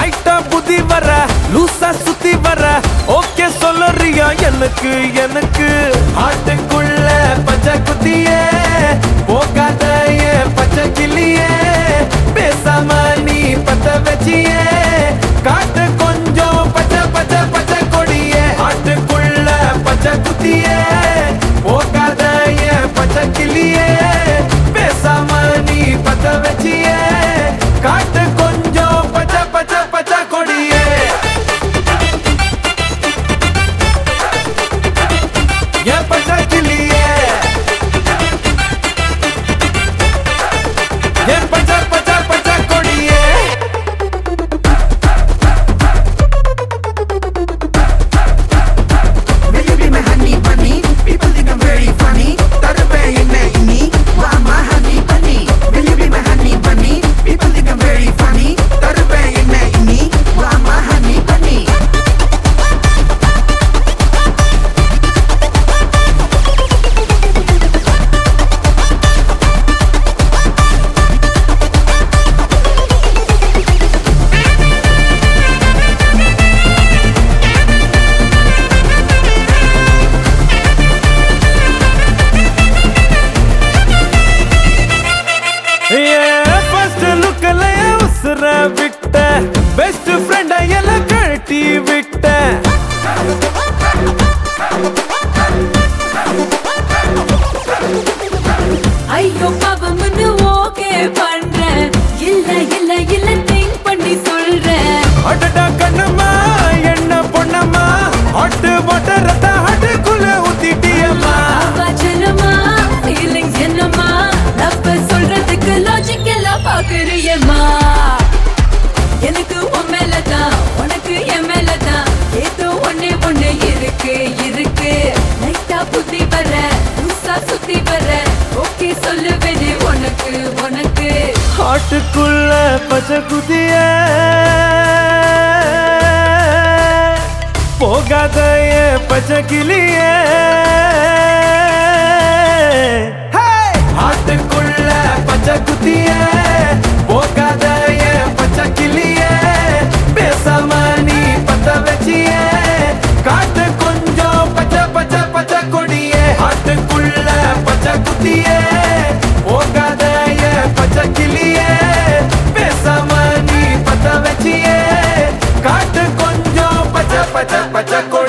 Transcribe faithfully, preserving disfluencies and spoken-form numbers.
லைட்டா புதி வர லூசா சுத்தி வர ஓகே சொல்லறியா எனக்கு எனக்கு ஆட்டுக்குள்ள பச்சை குத்தியே போகாத ஏன் பச்சை கிளியே பேசாம நீ பத்த வச்சியே காட்டு கொஞ்சம் பச்சை பச்சை பச்சை கொடியே ஆட்டுக்குள்ள பச்சை குத்தியே போகாத ஏன் பச்சை கிளியே பேசாம நீ பத்த வச்சியே காட்டு கொஞ்சம் பச்சை பச்சை பச்சை கொடியே ஏன் பச்சை கிளியே ஏன் பச்சை பச்சை பச்சை கொடியே Will you be my honey bunny? People think I'm very funny. Tarabe inna inni, wa ma honey bunny. Will you be my honey bunny? People think I'm very funny. Tarabe inna inni, wa ma honey bunny. First லுக்ல உசுர விட்ட best friend எல்லாம் கழட்டி விட்ட ஐயோ பாவம்னு okay பண்றேன் இல்ல இல்ல இல்ல திங்க் பண்ணி சொல்றேன் அடடா கண்ணம்மா என்ன பொண்ணம்மா ஹாட் வாட்டர் ரத்த ஹாட்டுக்குள்ள ஊத்திட்டியம்மா வாச்சனமா ஃபீலிங்ஸ் என்னமா லவ் சொல்றதுக்கு லாஜிக் எல்லாம் பாக்குறியம்மா எனக்கு உன் மேலதான் உனக்கு என் மேலதான் ஏதோ ஒண்ணே ஒண்ணு இருக்கு இருக்கு லைட்டா புத்தி வர லூசா சுத்தி வர ஓகே சொல்லுவேனே உனக்கு உனக்கு ஹாட்டுக்குள்ள பச்சை குதிய போகாத ஏன் பச்சை கிளியே ஹாட்டுக்குள்ள பச்சை குதிய போகாத ஏன் பச்சை கிளியே பேசாம நீ பத்த வச்சியே காட்டு கொஞ்சம் பச்சை பச்சை பச்சை கொடியே ஹாட்டுக்குள்ள பச்சை குதியே போகாத ஏன் பச்சை கிளியே பேசாம நீ பத்த வச்சியே காட்டு கொஞ்சம் பச்சை பச்சை பச்சை கொடியே